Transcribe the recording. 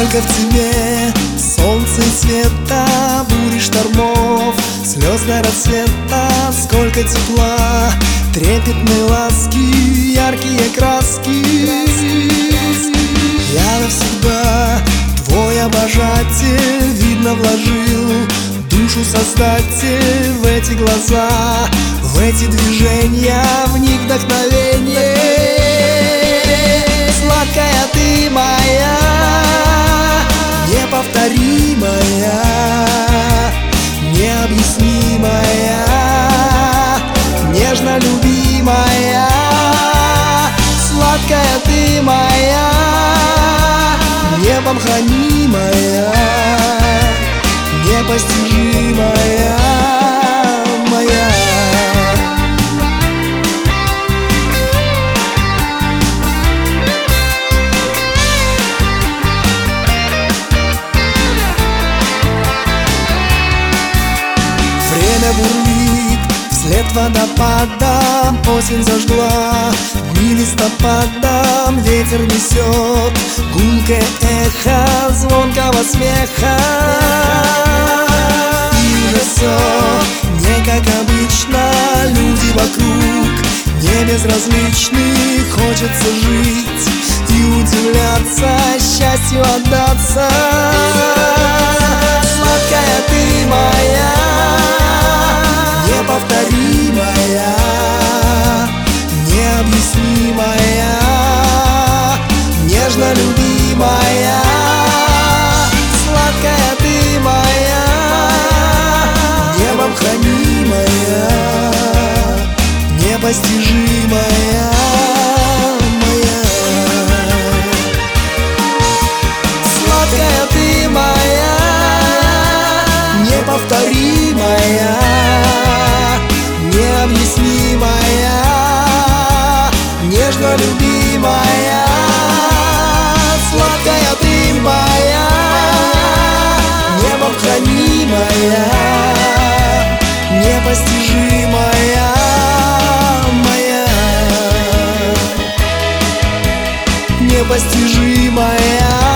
Сколько в тебе солнца и света, бури штормов, слез до рассвета. Сколько тепла, трепетной ласки, яркие краски. Я навсегда твой обожатель, видно, вложил душу Создатель в эти глаза, в эти движения, в них вдохновение. Сладкая ты моя, неповторимая, необъяснимая, нежно любимая. Сладкая ты моя, небом хранимая, непостижимая моя. Время бурлит вслед водопадам, осень зажгла дни листопадом. Ветер несет гулкое эхо звонкого смеха. И уже все не как обычно, люди вокруг не безразличны. Хочется жить и удивляться, счастью отдаться. Сладкая ты моя, неповторимая, необъяснимая, нежно любимая. Сладкая ты моя, небом хранимая, непостижимая моя. Сладкая ты моя, неповторимая, необъяснимая, нежно любимая. Сладкая ты моя, небом хранимая, непостижимая моя, непостижимая.